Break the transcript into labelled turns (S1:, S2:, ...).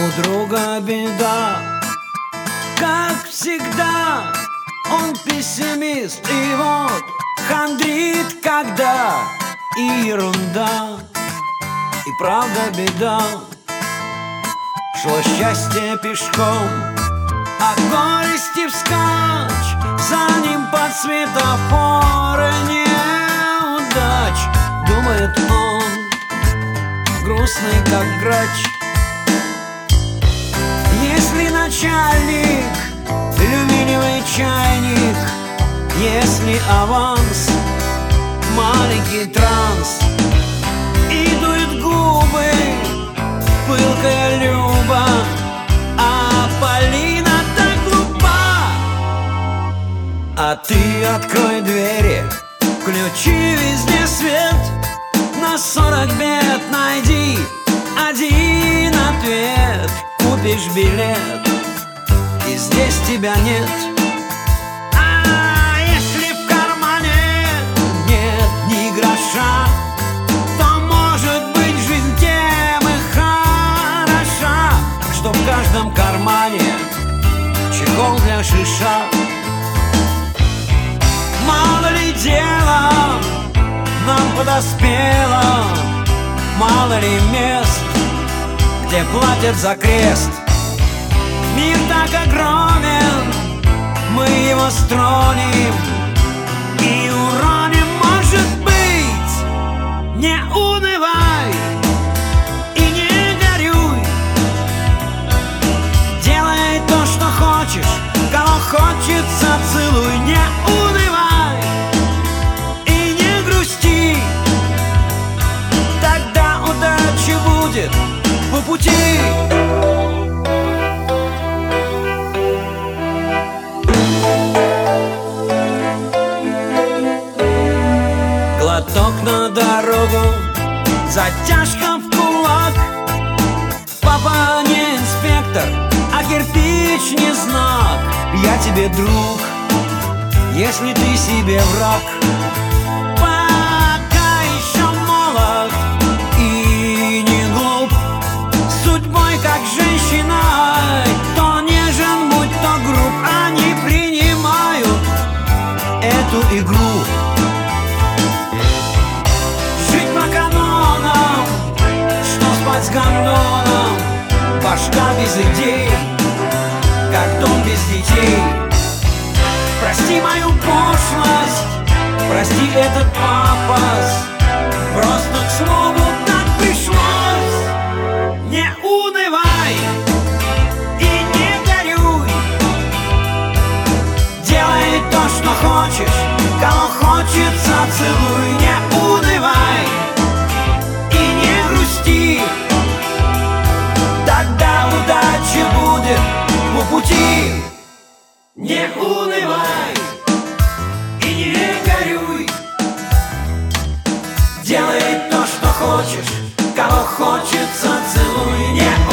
S1: у друга беда, как всегда. Он пессимист и вот хандрит, когда и ерунда, и правда беда. Шло счастье пешком, а горести вскачь, за ним под светофоры неудач. Думает он, грустный как грач. Если начальник алюминиевый чайник, если аванс маленький транс, и дует губы пылкая Люба, а Полина так глупа. А ты открой двери, включи везде свет, на 40 бед найди один ответ. Купишь билет, и здесь тебя нет. А если в кармане нет ни гроша, то, может быть, жизнь тем и хороша, что в каждом кармане чехол для шиша. Мало ли дела нам подоспело, мало ли мест, где платят за крест. Мир так огромен, мы его стронем и уроним. Может быть, не унывай и не горюй, делай то, что хочешь, кого хочется целуй. Не унывай и не грусти, тогда удача будет по пути. Глоток на дорогу, затяжка в кулак. Папа не инспектор, а кирпич не знак. Я тебе друг, если ты себе враг. Пока еще молод и не глуп, судьбой как женщиной, то нежен, будь то груб. Они принимают эту игру. Жить по канонам, что спать с гондоном, башка без идей, как дом без детей. Прости мою пошлость, прости этот пафос, просто к слову так пришлось. Не унывай и не горюй, делай то, что хочешь, кого хочется целуй. Не унывай и не грусти, тогда удача будет по пути. Не унывай и не горюй, делай то, что хочешь, кого хочется целуй. Не